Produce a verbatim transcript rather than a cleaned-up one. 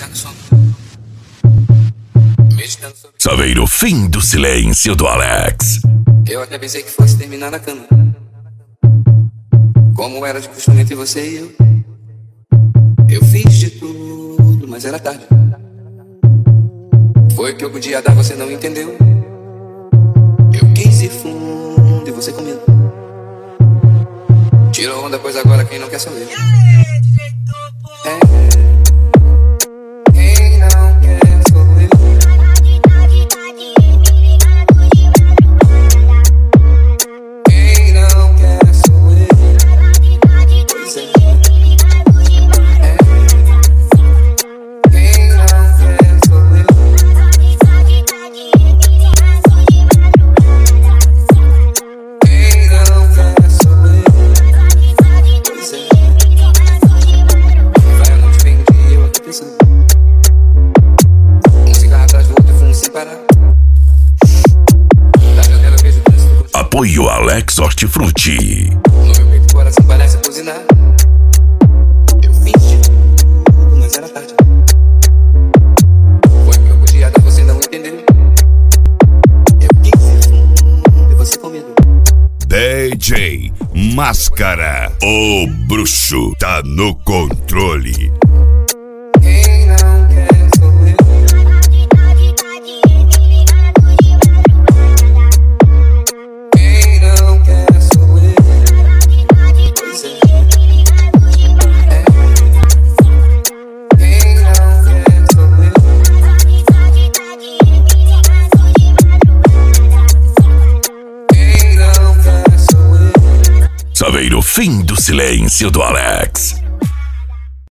deitado só. Meditando sobre... Saber o fim do silêncio do Alex. Eu até pensei que fosse terminar na cama, como era de costume entre você e eu. Eu fiz de tudo, mas era tarde. Foi o que eu podia dar, você não entendeu. Eu quis ir fundo e você comigo. Tirou onda, pois agora quem não quer sou eu. É. Quem não quer sou eu. Quem não quer sou eu. Pois é. É. Quem não quer sou eu. Quem não quer sou eu. Pois é. Vai a noite, vem o dia e eu aqui pensando. Um cigarro atrás do outro e fumo sem parar. Da janela eu vejo o trânsito. Apoio Alex Hortifruti. No meu peito o coração parece buzinar. Eu fiz de tudo, mas era tarde. Foi o que eu podia dar, você não entendeu. Eu quis ir fundo e você comigo. D J Máscara, o bruxo, tá no controle. Quem não quer sou eu. Quem não quer sou eu. Pois é. É. Quem não quer sou eu. Quem não quer sou eu. Saber o fim do silêncio do Alex.